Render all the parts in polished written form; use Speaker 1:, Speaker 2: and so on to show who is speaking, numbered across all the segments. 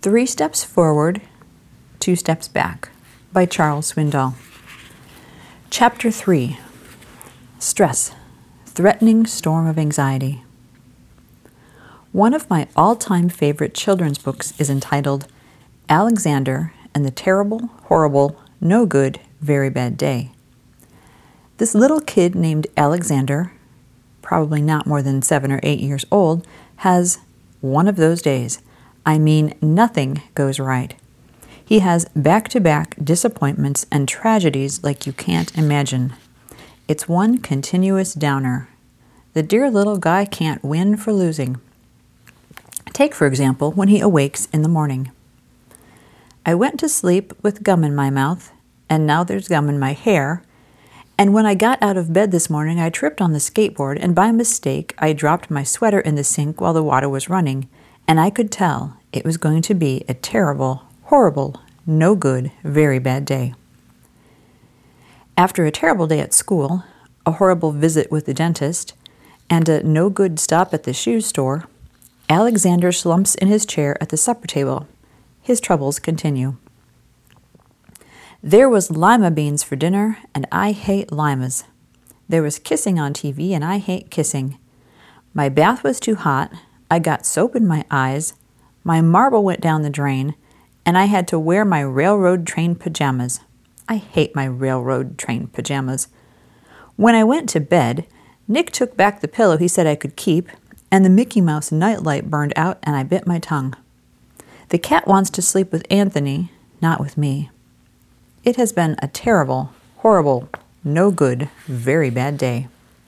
Speaker 1: 3 Steps Forward, 2 Steps Back by Charles Swindoll. Chapter 3. Stress, Threatening Storm of Anxiety. One of my all-time favorite children's books is entitled Alexander and the Terrible, Horrible, No Good, Very Bad Day. This little kid named Alexander, probably not more than 7 or 8 years old, has one of those days. I mean, nothing goes right. He has back-to-back disappointments and tragedies like you can't imagine. It's one continuous downer. The dear little guy can't win for losing. Take, for example, when he awakes in the morning. I went to sleep with gum in my mouth, and now there's gum in my hair. And when I got out of bed this morning, I tripped on the skateboard, and by mistake, I dropped my sweater in the sink while the water was running, and I could tell it was going to be a terrible, horrible, no good, very bad day. After a terrible day at school, a horrible visit with the dentist, and a no good stop at the shoe store, Alexander slumps in his chair at the supper table. His troubles continue. There was lima beans for dinner, and I hate limas. There was kissing on TV, and I hate kissing. My bath was too hot. I got soap in my eyes. My marble went down the drain, and I had to wear my railroad train pajamas. I hate my railroad train pajamas. When I went to bed, Nick took back the pillow he said I could keep, and the Mickey Mouse nightlight burned out, and I bit my tongue. The cat wants to sleep with Anthony, not with me. It has been a terrible, horrible, no good, very bad day.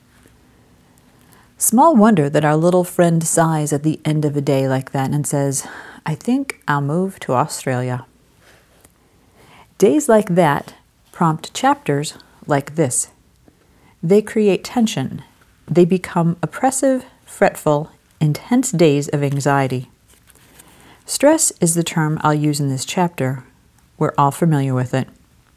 Speaker 1: Small wonder that our little friend sighs at the end of a day like that and says, I think I'll move to Australia. Days like that prompt chapters like this. They create tension. They become oppressive, fretful, intense days of anxiety. Stress is the term I'll use in this chapter. We're all familiar with it.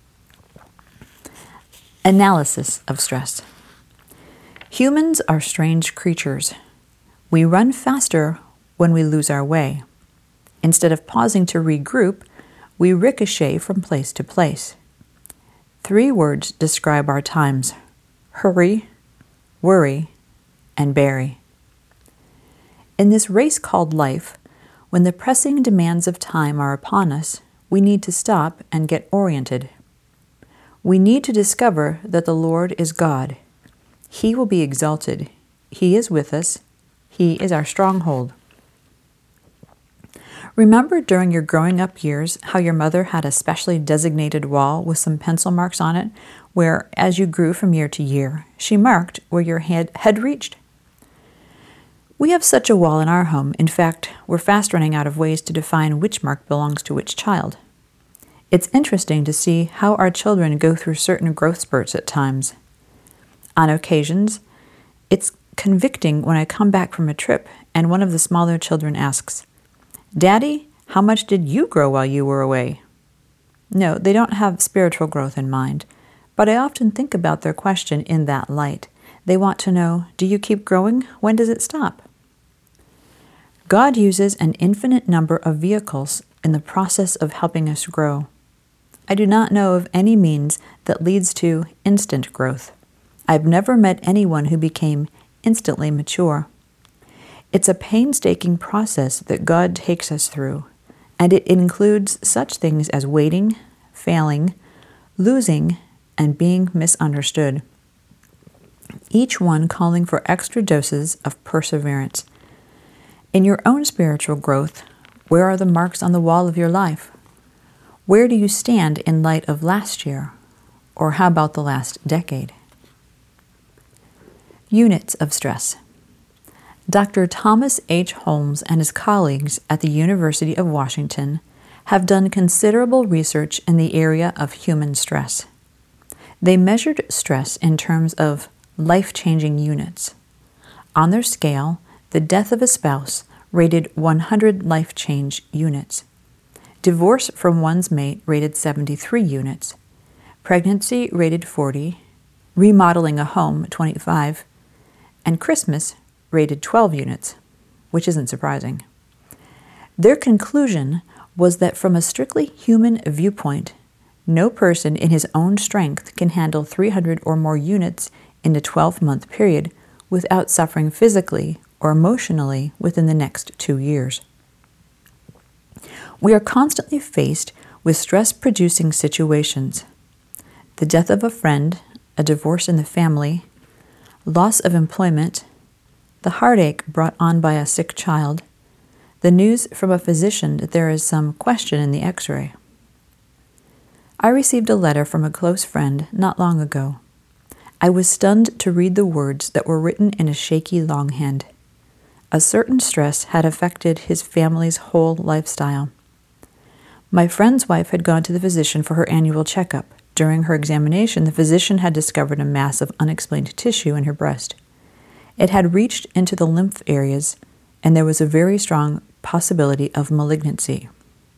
Speaker 1: Analysis of stress. Humans are strange creatures. We run faster when we lose our way. Instead of pausing to regroup, we ricochet from place to place. 3 words describe our times: hurry, worry, and bury. In this race called life, when the pressing demands of time are upon us, we need to stop and get oriented. We need to discover that the Lord is God. He will be exalted. He is with us. He is our stronghold. Remember during your growing up years how your mother had a specially designated wall with some pencil marks on it where, as you grew from year to year, she marked where your head had reached? We have such a wall in our home. In fact, we're fast running out of ways to define which mark belongs to which child. It's interesting to see how our children go through certain growth spurts at times. On occasions, it's convicting when I come back from a trip and one of the smaller children asks, Daddy, how much did you grow while you were away? No, they don't have spiritual growth in mind, but I often think about their question in that light. They want to know, do you keep growing? When does it stop? God uses an infinite number of vehicles in the process of helping us grow. I do not know of any means that leads to instant growth. I've never met anyone who became instantly mature. It's a painstaking process that God takes us through, and it includes such things as waiting, failing, losing, and being misunderstood. Each one calling for extra doses of perseverance. In your own spiritual growth, where are the marks on the wall of your life? Where do you stand in light of last year? Or how about the last decade? Units of stress. Dr. Thomas H. Holmes and his colleagues at the University of Washington have done considerable research in the area of human stress. They measured stress in terms of life-changing units. On their scale, the death of a spouse rated 100 life change units. Divorce from one's mate rated 73 units. Pregnancy rated 40. Remodeling a home 25. And Christmas rated 12 units, which isn't surprising. Their conclusion was that from a strictly human viewpoint, no person in his own strength can handle 300 or more units in a 12-month period without suffering physically or emotionally within the next 2 years. We are constantly faced with stress-producing situations. The death of a friend, a divorce in the family, loss of employment, the heartache brought on by a sick child, the news from a physician that there is some question in the x-ray. I received a letter from a close friend not long ago. I was stunned to read the words that were written in a shaky longhand. A certain stress had affected his family's whole lifestyle. My friend's wife had gone to the physician for her annual checkup. During her examination, the physician had discovered a mass of unexplained tissue in her breast. It had reached into the lymph areas, and there was a very strong possibility of malignancy.